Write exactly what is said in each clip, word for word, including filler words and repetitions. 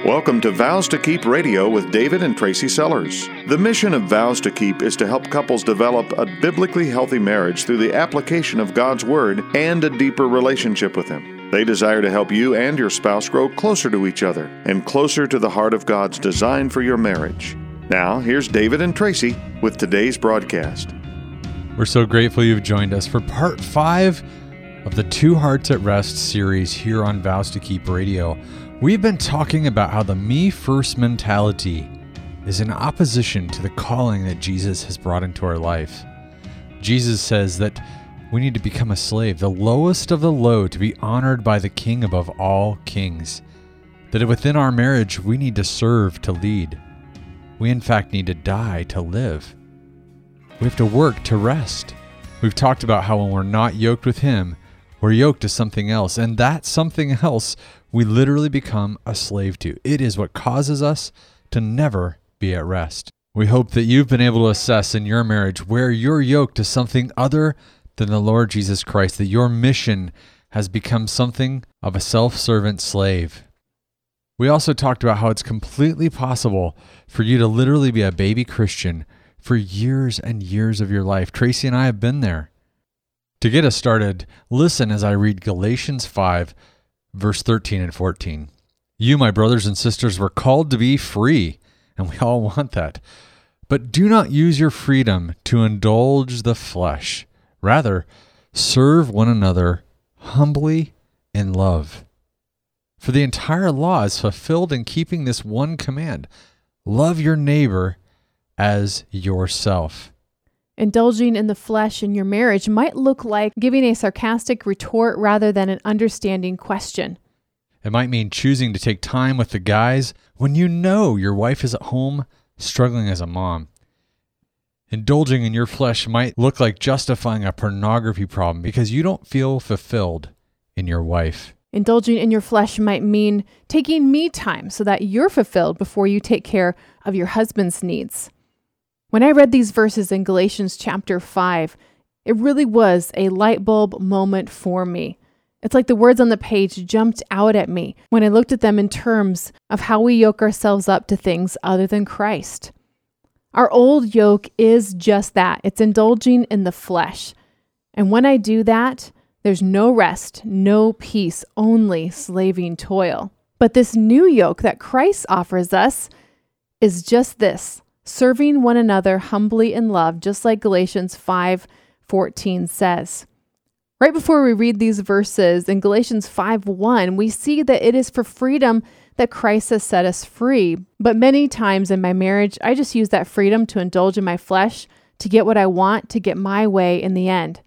Welcome to Vows to Keep Radio with David and Tracy Sellers. The mission of Vows to Keep is to help couples develop a biblically healthy marriage through the application of God's Word and a deeper relationship with Him. They desire to help you and your spouse grow closer to each other and closer to the heart of God's design for your marriage. Now, here's David and Tracy with today's broadcast. We're so grateful you've joined us for part five of the Two Hearts at Rest series here on Vows to Keep Radio. We've been talking about how the me first mentality is in opposition to the calling that Jesus has brought into our life. Jesus says that we need to become a slave, the lowest of the low, to be honored by the King above all kings. That within our marriage, we need to serve to lead. We in fact need to die to live. We have to work to rest. We've talked about how when we're not yoked with Him, we're yoked to something else, and that something else we literally become a slave to. It is what causes us to never be at rest. We hope that you've been able to assess in your marriage where you're yoked to something other than the Lord Jesus Christ, that your mission has become something of a self-servant slave. We also talked about how it's completely possible for you to literally be a baby Christian for years and years of your life. Tracy and I have been there. To get us started, listen as I read Galatians five, verse thirteen and fourteen. You, my brothers and sisters, were called to be free, and we all want that. But do not use your freedom to indulge the flesh. Rather, serve one another humbly in love. For the entire law is fulfilled in keeping this one command: love your neighbor as yourself. Indulging in the flesh in your marriage might look like giving a sarcastic retort rather than an understanding question. It might mean choosing to take time with the guys when you know your wife is at home struggling as a mom. Indulging in your flesh might look like justifying a pornography problem because you don't feel fulfilled in your wife. Indulging in your flesh might mean taking me time so that you're fulfilled before you take care of your husband's needs. When I read these verses in Galatians chapter five, it really was a light bulb moment for me. It's like the words on the page jumped out at me when I looked at them in terms of how we yoke ourselves up to things other than Christ. Our old yoke is just that. It's indulging in the flesh. And when I do that, there's no rest, no peace, only slaving toil. But this new yoke that Christ offers us is just this: serving one another humbly in love, just like Galatians five fourteen says. Right before we read these verses in Galatians five one, we see that it is for freedom that Christ has set us free. But many times in my marriage, I just use that freedom to indulge in my flesh, to get what I want, to get my way in the end.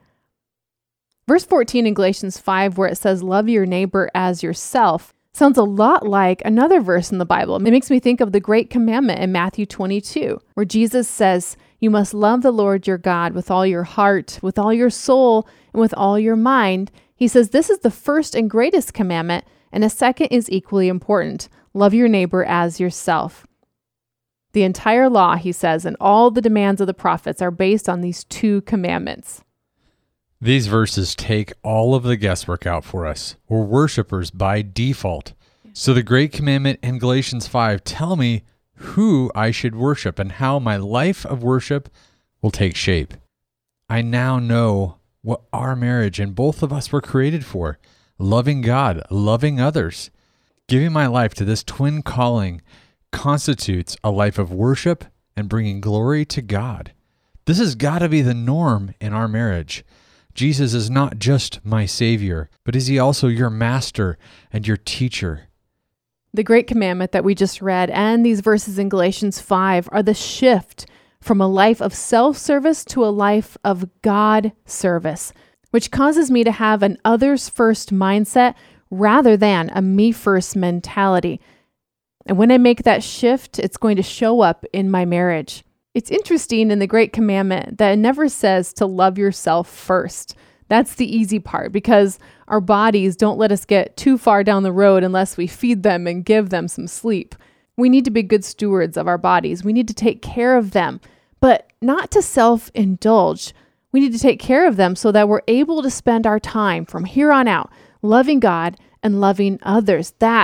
Verse fourteen in Galatians five, where it says, love your neighbor as yourself, sounds a lot like another verse in the Bible. It makes me think of the great commandment in Matthew twenty-two, where Jesus says, you must love the Lord your God with all your heart, with all your soul, and with all your mind. He says this is the first and greatest commandment, and a second is equally important: love your neighbor as yourself. The entire law, he says, and all the demands of the prophets are based on these two commandments. These verses take all of the guesswork out for us. We're worshipers by default. So the great commandment in Galatians five tell me who I should worship and how my life of worship will take shape. I now know what our marriage and both of us were created for: loving God, loving others. Giving my life to this twin calling constitutes a life of worship and bringing glory to God. This has got to be the norm in our marriage. Jesus is not just my Savior, but is He also your master and your teacher? The great commandment that we just read and these verses in Galatians five are the shift from a life of self-service to a life of God service, which causes me to have an others-first mindset rather than a me-first mentality. And when I make that shift, it's going to show up in my marriage. It's interesting in the Great Commandment that it never says to love yourself first. That's the easy part, because our bodies don't let us get too far down the road unless we feed them and give them some sleep. We need to be good stewards of our bodies. We need to take care of them, but not to self-indulge. We need to take care of them so that we're able to spend our time from here on out loving God and loving others. That's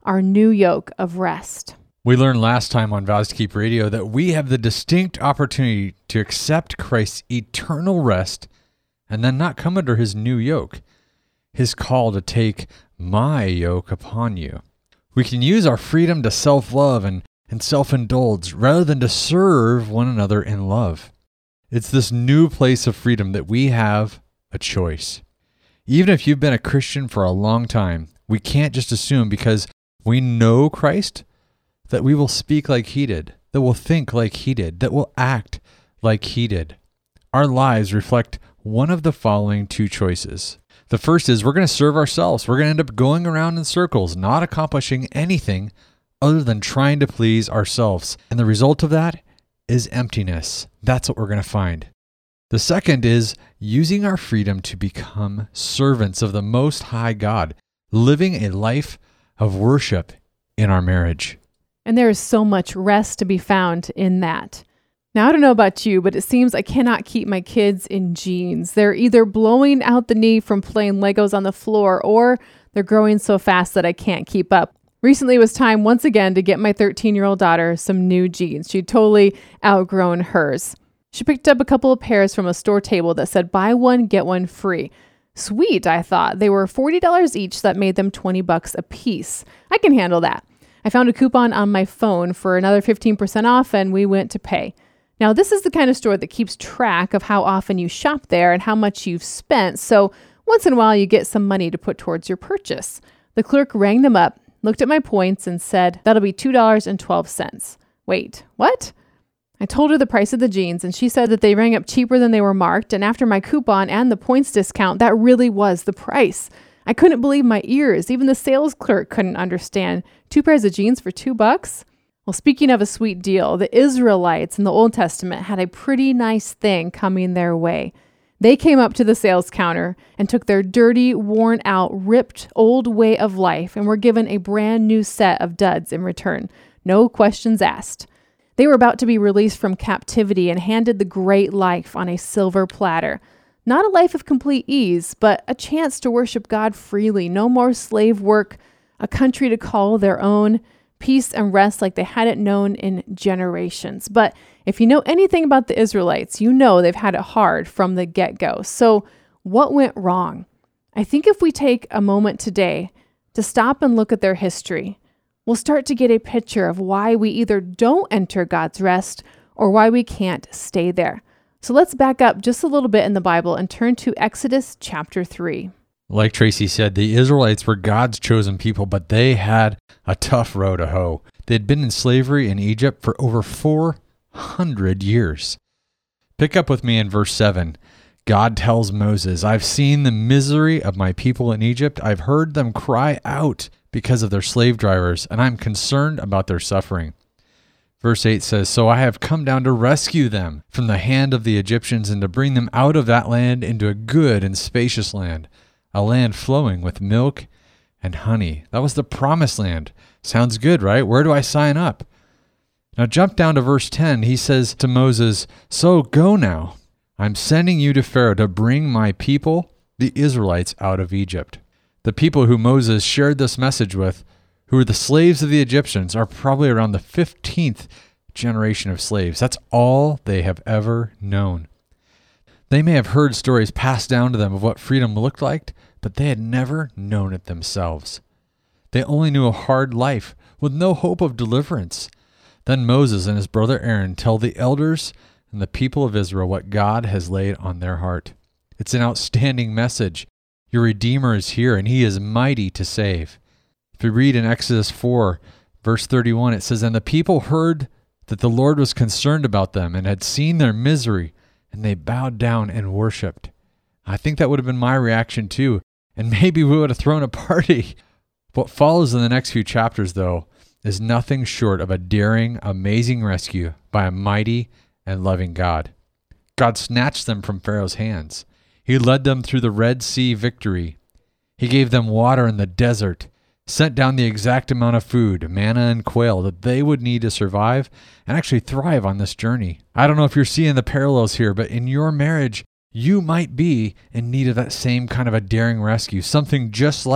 our new yoke of rest. We learned last time on Vows to Keep Radio that we have the distinct opportunity to accept Christ's eternal rest and then not come under his new yoke, his call to take my yoke upon you. We can use our freedom to self-love and, and self-indulge rather than to serve one another in love. It's this new place of freedom that we have a choice. Even if you've been a Christian for a long time, we can't just assume because we know Christ that we will speak like he did, that we'll think like he did, that we'll act like he did. Our lives reflect one of the following two choices. The first is we're going to serve ourselves. We're going to end up going around in circles, not accomplishing anything other than trying to please ourselves. And the result of that is emptiness. That's what we're going to find. The second is using our freedom to become servants of the Most High God, living a life of worship in our marriage. And there is so much rest to be found in that. Now, I don't know about you, but it seems I cannot keep my kids in jeans. They're either blowing out the knee from playing Legos on the floor, or they're growing so fast that I can't keep up. Recently, it was time once again to get my thirteen-year-old daughter some new jeans. She'd totally outgrown hers. She picked up a couple of pairs from a store table that said buy one, get one free. Sweet, I thought. They were forty dollars each, so that made them twenty bucks a piece. I can handle that. I found a coupon on my phone for another fifteen percent off, and we went to pay. Now, this is the kind of store that keeps track of how often you shop there and how much you've spent, so once in a while you get some money to put towards your purchase. The clerk rang them up, looked at my points, and said, that'll be two dollars and twelve cents. Wait, what? I told her the price of the jeans, and she said that they rang up cheaper than they were marked, and after my coupon and the points discount, that really was the price. I couldn't believe my ears. Even the sales clerk couldn't understand. Two pairs of jeans for two bucks? Well, speaking of a sweet deal, the Israelites in the Old Testament had a pretty nice thing coming their way. They came up to the sales counter and took their dirty, worn out, ripped old way of life and were given a brand new set of duds in return. No questions asked. They were about to be released from captivity and handed the great life on a silver platter. Not a life of complete ease, but a chance to worship God freely. No more slave work, a country to call their own, peace and rest like they hadn't known in generations. But if you know anything about the Israelites, you know they've had it hard from the get-go. So what went wrong? I think if we take a moment today to stop and look at their history, we'll start to get a picture of why we either don't enter God's rest or why we can't stay there. So let's back up just a little bit in the Bible and turn to Exodus chapter three. Like Tracy said, the Israelites were God's chosen people, but they had a tough row to hoe. They'd been in slavery in Egypt for over four hundred years. Pick up with me in verse seven. God tells Moses, I've seen the misery of my people in Egypt. I've heard them cry out because of their slave drivers, and I'm concerned about their suffering. Verse eight says, So I have come down to rescue them from the hand of the Egyptians and to bring them out of that land into a good and spacious land, a land flowing with milk and honey. That was the promised land. Sounds good, right? Where do I sign up? Now jump down to verse ten. He says to Moses, So go now. I'm sending you to Pharaoh to bring my people, the Israelites, out of Egypt. The people who Moses shared this message with, who were the slaves of the Egyptians, are probably around the fifteenth generation of slaves. That's all they have ever known. They may have heard stories passed down to them of what freedom looked like, but they had never known it themselves. They only knew a hard life with no hope of deliverance. Then Moses and his brother Aaron tell the elders and the people of Israel what God has laid on their heart. It's an outstanding message. Your Redeemer is here, and he is mighty to save. If we read in Exodus four, verse thirty-one, it says, And the people heard that the Lord was concerned about them and had seen their misery, and they bowed down and worshipped. I think that would have been my reaction too, and maybe we would have thrown a party. What follows in the next few chapters, though, is nothing short of a daring, amazing rescue by a mighty and loving God. God snatched them from Pharaoh's hands. He led them through the Red Sea victory. He gave them water in the desert, sent down the exact amount of food, manna and quail, that they would need to survive and actually thrive on this journey. I don't know if you're seeing the parallels here, but in your marriage, you might be in need of that same kind of a daring rescue, something just like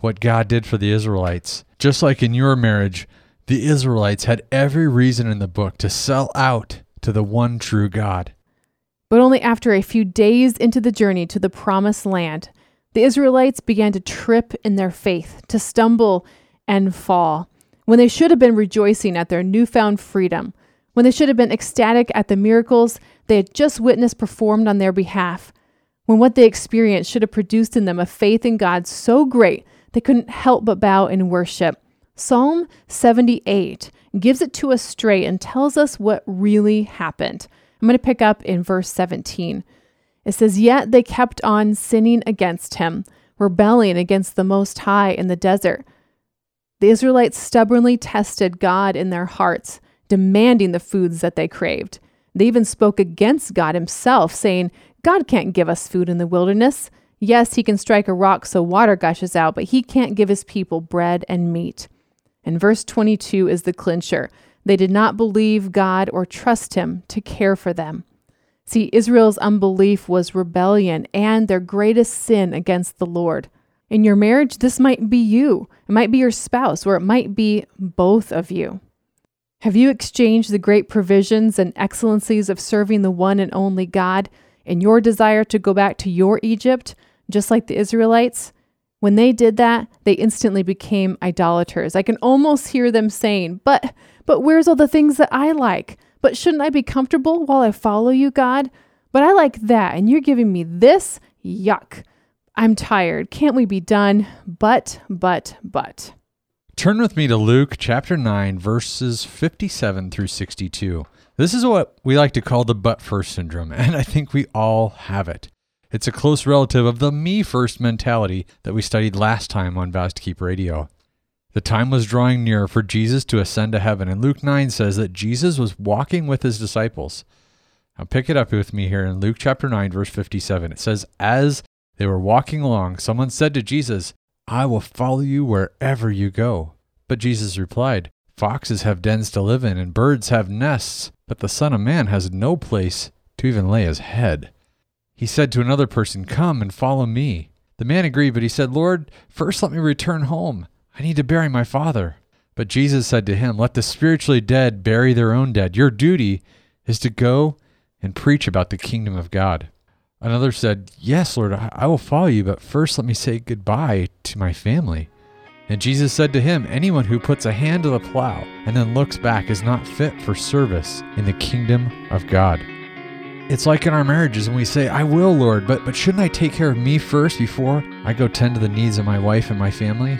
what God did for the Israelites. Just like in your marriage, the Israelites had every reason in the book to sell out to the one true God. But only after a few days into the journey to the promised land, the Israelites began to trip in their faith, to stumble and fall, when they should have been rejoicing at their newfound freedom, when they should have been ecstatic at the miracles they had just witnessed performed on their behalf, when what they experienced should have produced in them a faith in God so great they couldn't help but bow in worship. Psalm seventy-eight gives it to us straight and tells us what really happened. I'm going to pick up in verse seventeen. It says, "Yet they kept on sinning against him, rebelling against the Most High in the desert. The Israelites stubbornly tested God in their hearts, demanding the foods that they craved. They even spoke against God himself, saying, 'God can't give us food in the wilderness. Yes, he can strike a rock so water gushes out, but he can't give his people bread and meat.'" And verse twenty-two is the clincher. They did not believe God or trust him to care for them. See, Israel's unbelief was rebellion and their greatest sin against the Lord. In your marriage, this might be you. It might be your spouse, or it might be both of you. Have you exchanged the great provisions and excellencies of serving the one and only God in your desire to go back to your Egypt, just like the Israelites? When they did that, they instantly became idolaters. I can almost hear them saying, but, but where's all the things that I like? But shouldn't I be comfortable while I follow you, God? But I like that, and you're giving me this? Yuck. I'm tired. Can't we be done? But, but, but. Turn with me to Luke chapter nine, verses fifty-seven through sixty-two. This is what we like to call the but first syndrome, and I think we all have it. It's a close relative of the me first mentality that we studied last time on Vows to Keep Radio. The time was drawing near for Jesus to ascend to heaven, and Luke nine says that Jesus was walking with his disciples. Now pick it up with me here in Luke chapter nine, verse fifty-seven. It says, "As they were walking along, someone said to Jesus, 'I will follow you wherever you go.' But Jesus replied, 'Foxes have dens to live in, and birds have nests, but the Son of Man has no place to even lay his head.' He said to another person, 'Come and follow me.' The man agreed, but he said, 'Lord, first let me return home. I need to bury my father.' But Jesus said to him, 'Let the spiritually dead bury their own dead. Your duty is to go and preach about the kingdom of God.' Another said, 'Yes, Lord, I will follow you, but first let me say goodbye to my family.' And Jesus said to him, 'Anyone who puts a hand to the plow and then looks back is not fit for service in the kingdom of God.'" It's like in our marriages when we say, "I will, Lord, but, but shouldn't I take care of me first before I go tend to the needs of my wife and my family?"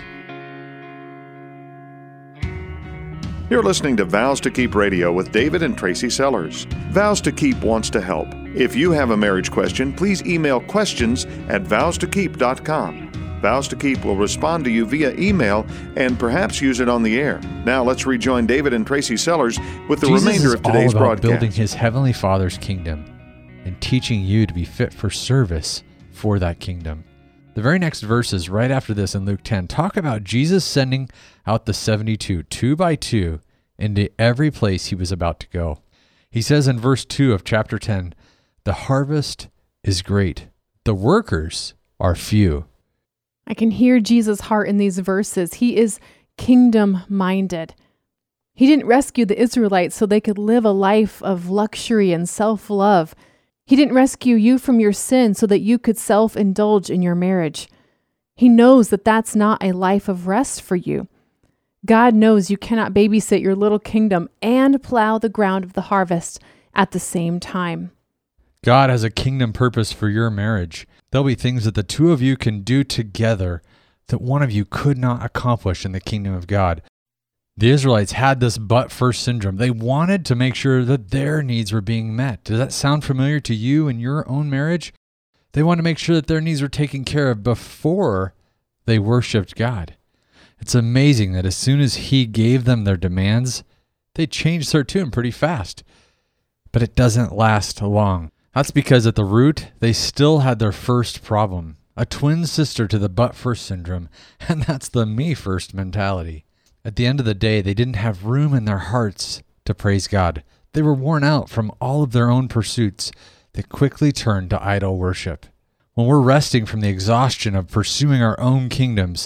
You're listening to Vows to Keep Radio with David and Tracy Sellers. Vows to Keep wants to help. If you have a marriage question, please email questions at vows to keep dot com. Vows to Keep will respond to you via email and perhaps use it on the air. Now let's rejoin David and Tracy Sellers with the Jesus remainder is of today's all about broadcast. Building his heavenly Father's kingdom and teaching you to be fit for service for that kingdom. The very next verses right after this in Luke ten talk about Jesus sending out the seventy-two, two by two, into every place he was about to go. He says in verse two of chapter ten, "The harvest is great. The workers are few." I can hear Jesus' heart in these verses. He is kingdom-minded. He didn't rescue the Israelites so they could live a life of luxury and self-love. He didn't rescue you from your sin so that you could self-indulge in your marriage. He knows that that's not a life of rest for you. God knows you cannot babysit your little kingdom and plow the ground of the harvest at the same time. God has a kingdom purpose for your marriage. There'll be things that the two of you can do together that one of you could not accomplish in the kingdom of God. The Israelites had this but first syndrome. They wanted to make sure that their needs were being met. Does that sound familiar to you in your own marriage? They wanted to make sure that their needs were taken care of before they worshiped God. It's amazing that as soon as he gave them their demands, they changed their tune pretty fast. But it doesn't last long. That's because at the root, they still had their first problem, a twin sister to the but first syndrome, and that's the me first mentality. At the end of the day, they didn't have room in their hearts to praise God. They were worn out from all of their own pursuits. They quickly turned to idol worship. When we're resting from the exhaustion of pursuing our own kingdoms,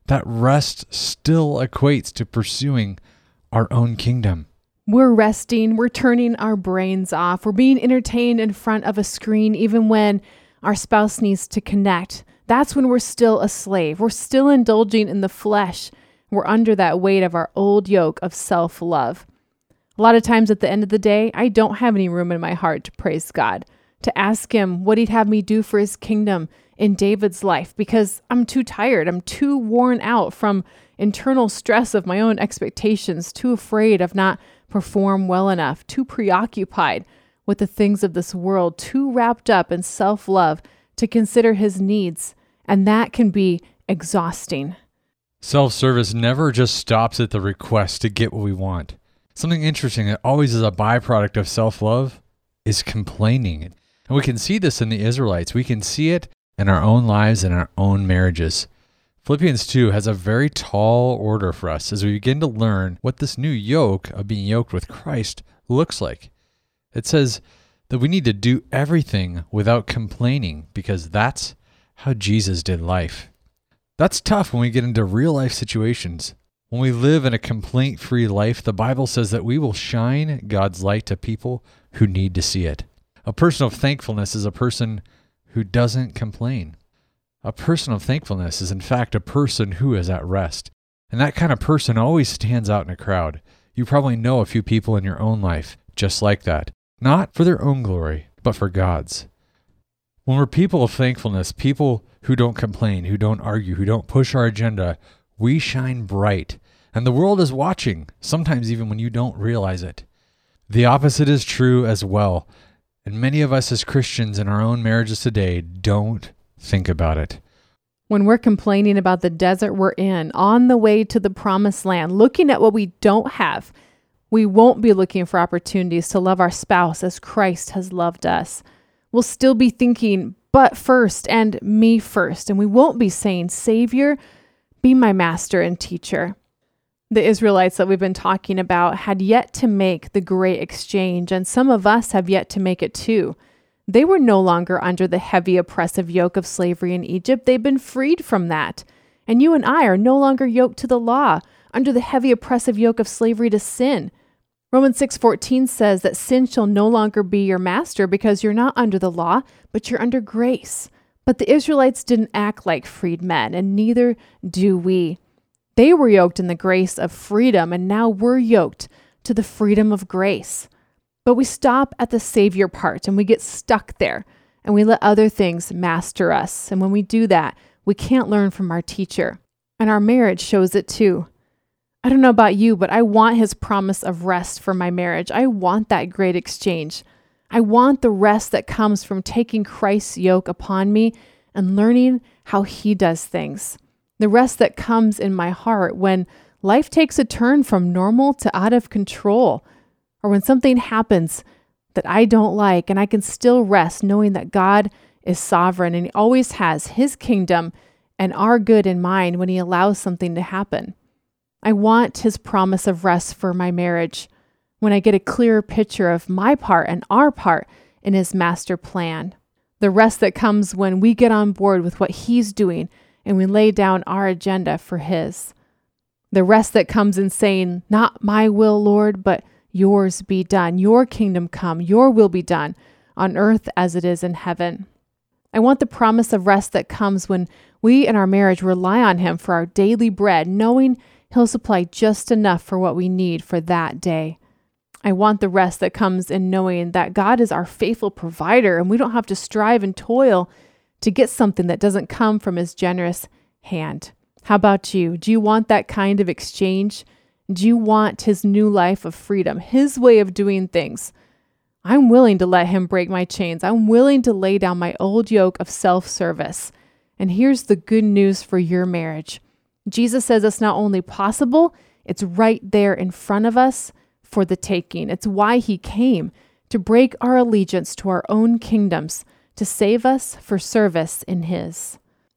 that rest still equates to pursuing our own kingdom. We're resting, we're turning our brains off, we're being entertained in front of a screen even when our spouse needs to connect. That's when we're still a slave. We're still indulging in the flesh. We're under that weight of our old yoke of self-love. A lot of times at the end of the day, I don't have any room in my heart to praise God, to ask him what he'd have me do for his kingdom in David's life, because I'm too tired. I'm too worn out from internal stress of my own expectations, too afraid of not perform well enough, too preoccupied with the things of this world, too wrapped up in self-love to consider his needs. And that can be exhausting. Self-service never just stops at the request to get what we want. Something interesting that always is a byproduct of self-love is complaining. And we can see this in the Israelites. We can see it in our own lives and our own marriages. Philippians two has a very tall order for us as we begin to learn what this new yoke of being yoked with Christ looks like. It says that we need to do everything without complaining because that's how Jesus did life. That's tough when we get into real life situations. When we live in a complaint-free life, the Bible says that we will shine God's light to people who need to see it. A person of thankfulness is a person who doesn't complain. A person of thankfulness is in fact a person who is at rest. And that kind of person always stands out in a crowd. You probably know a few people in your own life just like that. Not for their own glory, but for God's. When we're people of thankfulness, people who don't complain, who don't argue, who don't push our agenda, we shine bright. And the world is watching, sometimes even when you don't realize it. The opposite is true as well. And many of us as Christians in our own marriages today don't think about it. When we're complaining about the desert we're in, on the way to the promised land, looking at what we don't have, we won't be looking for opportunities to love our spouse as Christ has loved us. We'll still be thinking, but first and me first. And we won't be saying, Savior, be my master and teacher. The Israelites that we've been talking about had yet to make the great exchange, and some of us have yet to make it too. They were no longer under the heavy oppressive yoke of slavery in Egypt. They've been freed from that. And you and I are no longer yoked to the law, under the heavy oppressive yoke of slavery to sin. Romans six fourteen says that sin shall no longer be your master because you're not under the law, but you're under grace. But the Israelites didn't act like freed men, and neither do we. They were yoked in the grace of freedom, and now we're yoked to the freedom of grace. But we stop at the Savior part, and we get stuck there, and we let other things master us. And when we do that, we can't learn from our teacher. And our marriage shows it too. I don't know about you, but I want his promise of rest for my marriage. I want that great exchange. I want the rest that comes from taking Christ's yoke upon me and learning how he does things. The rest that comes in my heart when life takes a turn from normal to out of control, or when something happens that I don't like, and I can still rest knowing that God is sovereign and he always has his kingdom and our good in mind when he allows something to happen. I want his promise of rest for my marriage when I get a clearer picture of my part and our part in his master plan. The rest that comes when we get on board with what he's doing and we lay down our agenda for his. The rest that comes in saying, not my will, Lord, but yours be done. Your kingdom come, your will be done on earth as it is in heaven. I want the promise of rest that comes when we in our marriage rely on him for our daily bread, knowing he'll supply just enough for what we need for that day. I want the rest that comes in knowing that God is our faithful provider and we don't have to strive and toil to get something that doesn't come from his generous hand. How about you? Do you want that kind of exchange? Do you want his new life of freedom, his way of doing things? I'm willing to let him break my chains. I'm willing to lay down my old yoke of self-service. And here's the good news for your marriage. Jesus says it's not only possible, it's right there in front of us for the taking. It's why he came, to break our allegiance to our own kingdoms, to save us for service in his.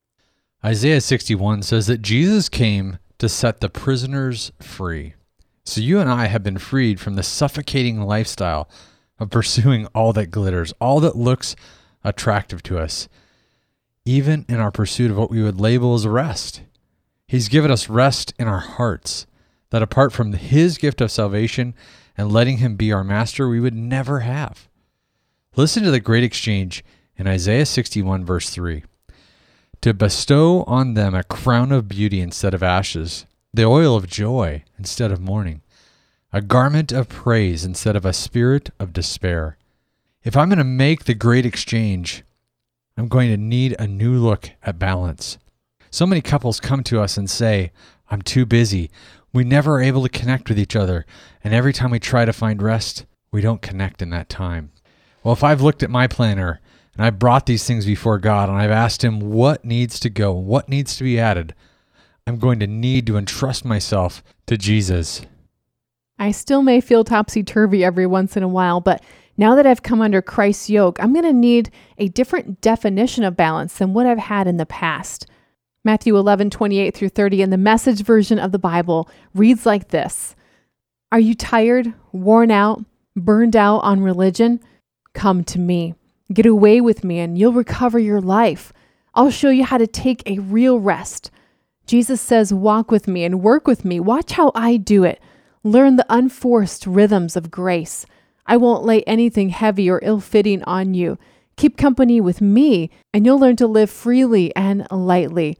Isaiah sixty-one says that Jesus came to set the prisoners free. So you and I have been freed from the suffocating lifestyle of pursuing all that glitters, all that looks attractive to us, even in our pursuit of what we would label as rest. He's given us rest in our hearts, that apart from His gift of salvation and letting Him be our master, we would never have. Listen to the great exchange in Isaiah sixty-one, verse three. To bestow on them a crown of beauty instead of ashes, the oil of joy instead of mourning, a garment of praise instead of a spirit of despair. If I'm going to make the great exchange, I'm going to need a new look at balance. So many couples come to us and say, I'm too busy. We never are able to connect with each other. And every time we try to find rest, we don't connect in that time. Well, if I've looked at my planner and I've brought these things before God and I've asked Him what needs to go, what needs to be added, I'm going to need to entrust myself to Jesus. I still may feel topsy-turvy every once in a while, but now that I've come under Christ's yoke, I'm going to need a different definition of balance than what I've had in the past. Matthew eleven, twenty-eight through thirty in the Message version of the Bible reads like this. Are you tired, worn out, burned out on religion? Come to me. Get away with me and you'll recover your life. I'll show you how to take a real rest. Jesus says, walk with me and work with me. Watch how I do it. Learn the unforced rhythms of grace. I won't lay anything heavy or ill-fitting on you. Keep company with me and you'll learn to live freely and lightly.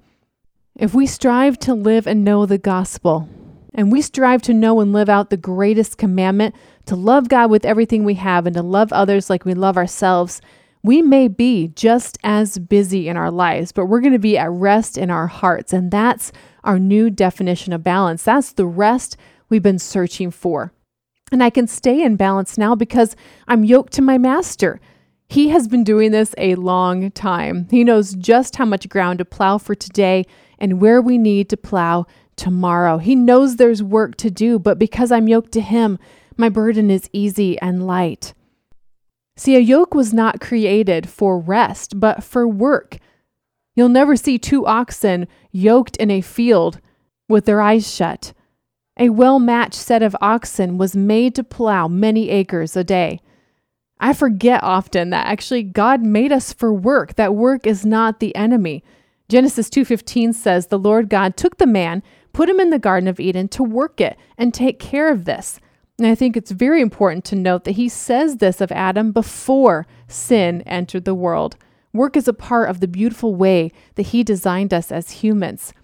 If we strive to live and know the gospel, and we strive to know and live out the greatest commandment, to love God with everything we have and to love others like we love ourselves, we may be just as busy in our lives, but we're going to be at rest in our hearts. And that's our new definition of balance. That's the rest we've been searching for. And I can stay in balance now because I'm yoked to my master. He has been doing this a long time. He knows just how much ground to plow for today and where we need to plow tomorrow. He knows there's work to do, but because I'm yoked to Him, my burden is easy and light. See, a yoke was not created for rest, but for work. You'll never see two oxen yoked in a field with their eyes shut. A well-matched set of oxen was made to plow many acres a day. I forget often that actually God made us for work, that work is not the enemy. Genesis two fifteen says, the Lord God took the man, put him in the Garden of Eden to work it and take care of this. And I think it's very important to note that He says this of Adam before sin entered the world. Work is a part of the beautiful way that He designed us as humans.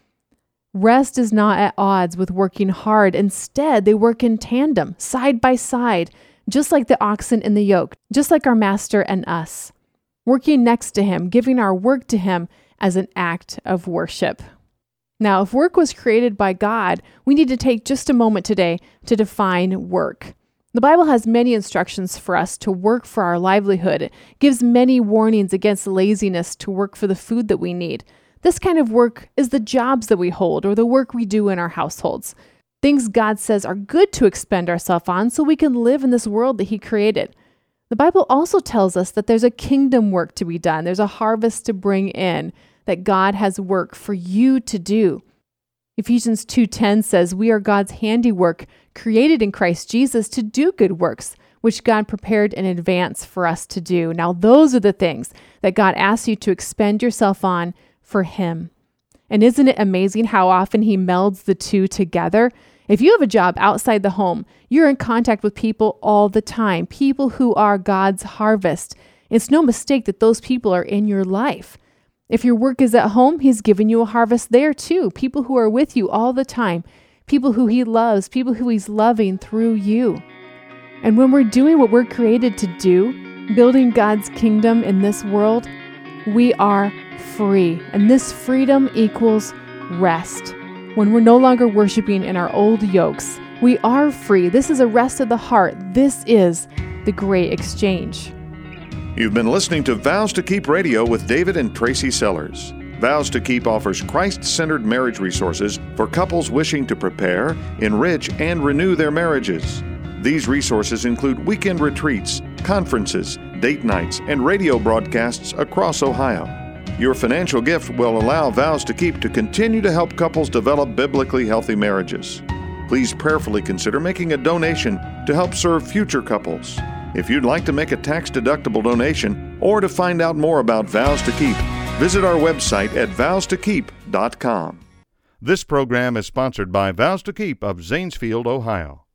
Rest is not at odds with working hard. Instead, they work in tandem, side by side, just like the oxen in the yoke, just like our master and us. Working next to Him, giving our work to Him as an act of worship. Now, if work was created by God, we need to take just a moment today to define work. The Bible has many instructions for us to work for our livelihood. It gives many warnings against laziness to work for the food that we need. This kind of work is the jobs that we hold or the work we do in our households. Things God says are good to expend ourselves on so we can live in this world that He created. The Bible also tells us that there's a kingdom work to be done. There's a harvest to bring in, that God has work for you to do. Ephesians two ten says, we are God's handiwork, created in Christ Jesus to do good works, which God prepared in advance for us to do. Now, those are the things that God asks you to expend yourself on for Him. And isn't it amazing how often He melds the two together? If you have a job outside the home, you're in contact with people all the time, people who are God's harvest. It's no mistake that those people are in your life. If your work is at home, He's given you a harvest there too. People who are with you all the time, people who He loves, people who He's loving through you. And when we're doing what we're created to do, building God's kingdom in this world, we are free. And this freedom equals rest. When we're no longer worshiping in our old yokes, we are free. This is a rest of the heart. This is the great exchange. You've been listening to Vows to Keep Radio with David and Tracy Sellers. Vows to Keep offers Christ-centered marriage resources for couples wishing to prepare, enrich, and renew their marriages. These resources include weekend retreats, conferences, date nights, and radio broadcasts across Ohio. Your financial gift will allow Vows to Keep to continue to help couples develop biblically healthy marriages. Please prayerfully consider making a donation to help serve future couples. If you'd like to make a tax-deductible donation or to find out more about Vows to Keep, visit our website at vows to keep dot com. This program is sponsored by Vows to Keep of Zanesfield, Ohio.